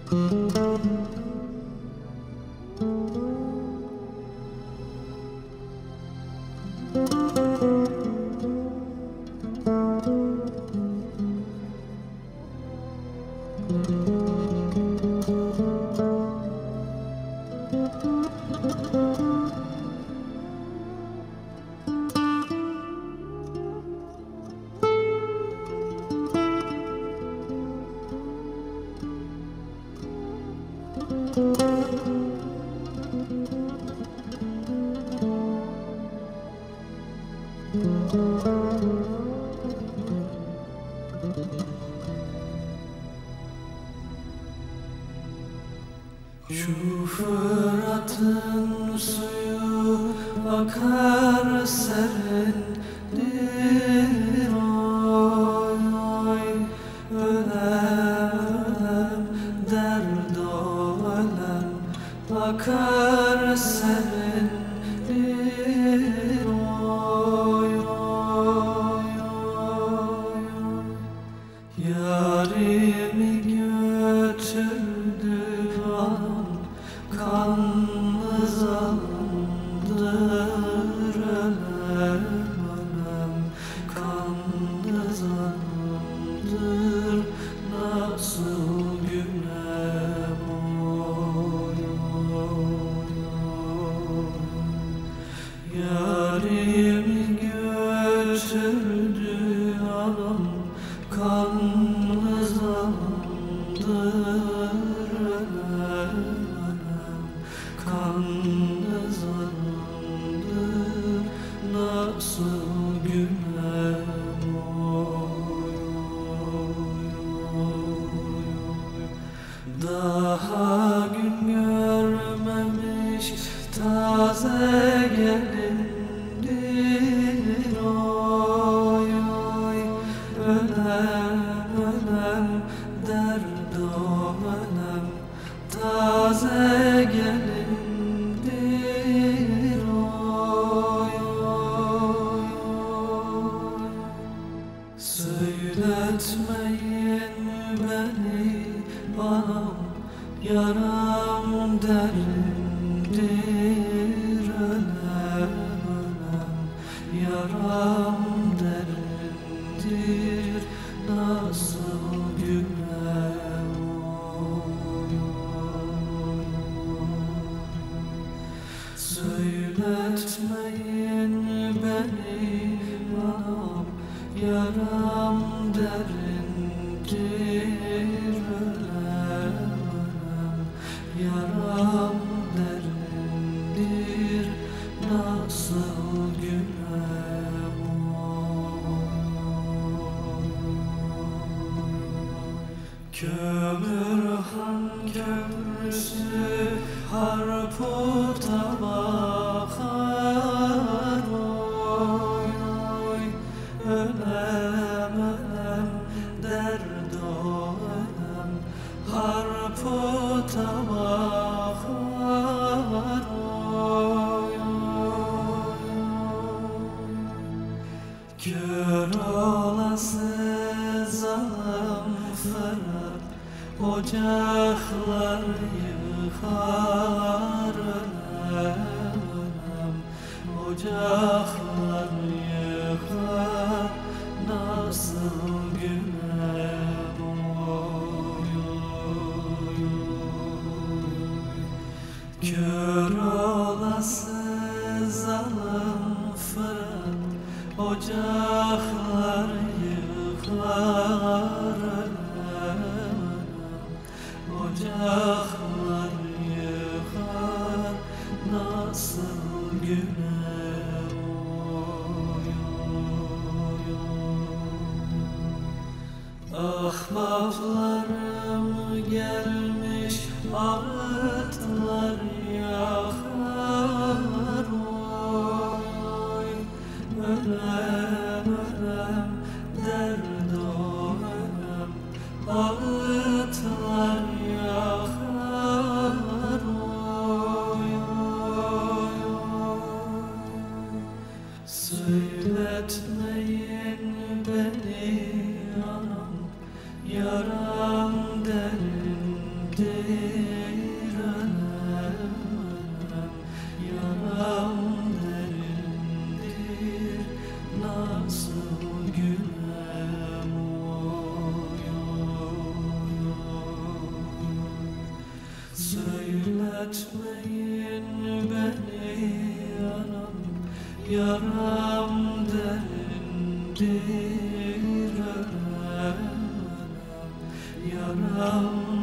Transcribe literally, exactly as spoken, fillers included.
Şu Fırat'ın suyu akar serindir, oy oy, ölem derd o ölem akar serindir, oy oy oy, yarimi götürdü kanlı zalimdir, ölem ölem kanlı zalimdir, nasıl günem, oy oy oy, yarimi götürdü anam kanlı zalimdir, kanlı zalimdir, nasıl günem, oy oy oy, daha gün görmemiş taze gelindir, oy oy, ölem ölem derd o ölem taze gelindir, oy oy oy, söyletmeyin beni anam, yaram derindir, ölem ölem yaram derindir, nasıl günem, oy oy oy, söyletmeyin beni anam, yaram derindir, ölem ölem yaram derindir, nasıl günem, oy oy, Kömürhan köprüsü harputa bakar, oy oy, ölem ölem derd o ölem harputa bakar, oy oy oy, kör olası zalim Fırat ocaklar yıkar, ölem ölem ocaklar yıkar, nasıl günem, oy oy oy, kör olası zalim Fırat ocaklar yıkar, ölem ocaklar yıkar, nasıl günem, oy oy oy, ahbaplarım gelmiş ağıtlar yakar, oy oy, ölem ölem derd o ölem ağıtlar yakar, oy oy oy, söyletmeyin beni anam, yaram derindir, etmeyin beni anam, yaram derindir anam, yaram